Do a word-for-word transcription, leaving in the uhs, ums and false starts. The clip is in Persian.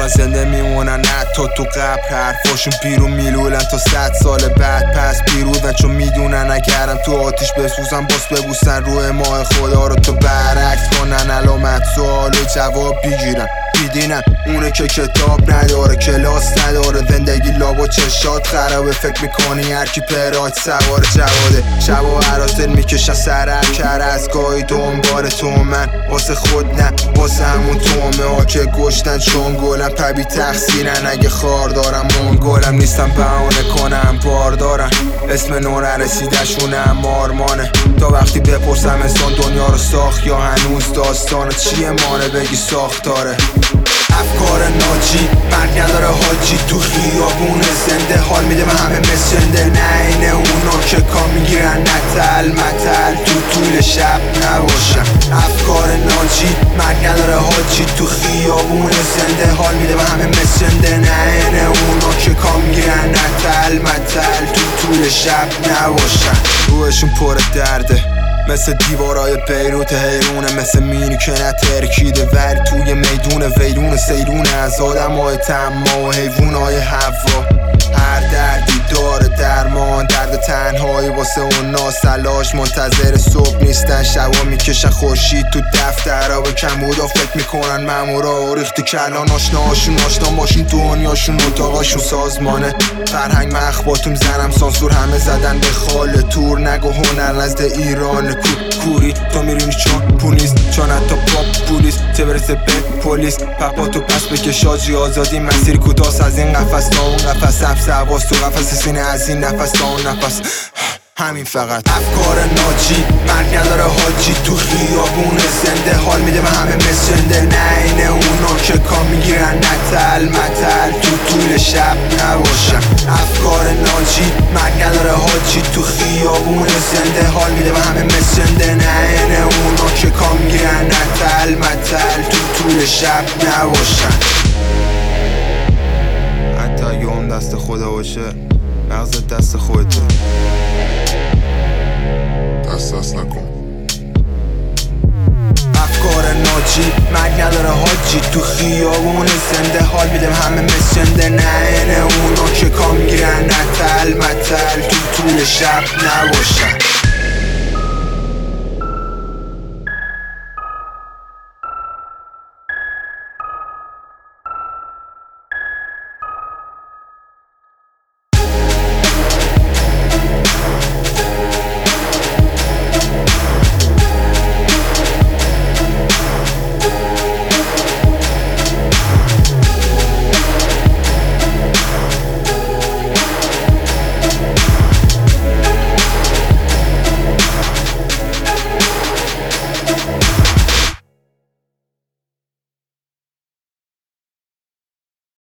دارن زنده میمونن حتی تو قبر، حرفاشون بیرون میلولن تا صد سال بعد پس پیرودن، چون میدونن اگرم تو آتیش بسوزن باز ببوسن روی ماه خدا رو تو برعکس کنن، علامت سوال و جواب بگیرن بیدینن. اونه که کتاب نداره کلاس نداره، زندگی لاب و چشات خرابه، فکر میکنی هرکی پراید سوار جواده. شب و عراسل میکشن سر هر کر از گاهی دنبال تو من، واسه خود نه واسه همون تومه ها که گشتن چون گلم پبی تقصیرن. اگه خار دارم منگلم نیستم بهانه کنم بار دارن، اسم نور رسیدشونم آرمانه. تا وقتی بپرسم انسان دنیا رو ساخت یا هنوز داستانه، چیه مانه بگی ساختاره. افکار ناجی مرگ نداره حاجی، تو خیابون زنده حال میده و همه مسنده، نه اینه اونا که کام میگیرن نتل متل تو طول شب نباشن. افکار ناجی مرگ نداره حاجی، تو خیابون زنده حال میده و همه مسنده، نه اینه اونا که کام میگیرن نتل متل تو طول شب نباشن. روحشون پر درده مثل دیوارای بیروت حیرونه، مثل مینی که نترکیده ولی توی میدون ویلون سیرونه از آدم های تما و حیوان های هوا. هر دردی داره درمان، درد تنهایی واسه اون ناسلاش منتظر صبح نیستن، شبا میکشن خورشید تو دفترها به کمبودا فکر میکنن مامورا و ریختی کلان آشناهاشون آشنا ماشین دنیاشون اتاقاشون سازمانه. فرهنگ مخباتون زنم سانسور همه زدن به خال تور، نگو هنر نزد ایران کوری تو میرینی چون پولیس، چون حتی پاپ پولیس چه برسه به پلیس. پپا تو پس بکش آجی آزادی مسیر کوتاست از این قفس تا اون قفس، حبس حواس تو قفس سینه از این نفس تا اون نفس، همین فقط. افکار ناجی مرگ نداره حاجی، تو خیابون زنده حال میده و همه مسنده، نه اینه اونا که کام میگیرن نتل متل تو طول شب نباشن. افکار ناجی مرگ نداره حاجی، تو خیابون زنده حال میده و همه مسنده، نه اینه اونا که کام میگیرن نتل متل تو طول شب نباشن. حتی اگه اون دست خدا باشه مغزت دست خودته، دست دست نکن. افکار ناجی مرگ نداره حاجی، تو خیابون زنده حال میدم همه مسنده، نه اینه اونا که کام میگیرن نتل متل تو طول شب نباشن.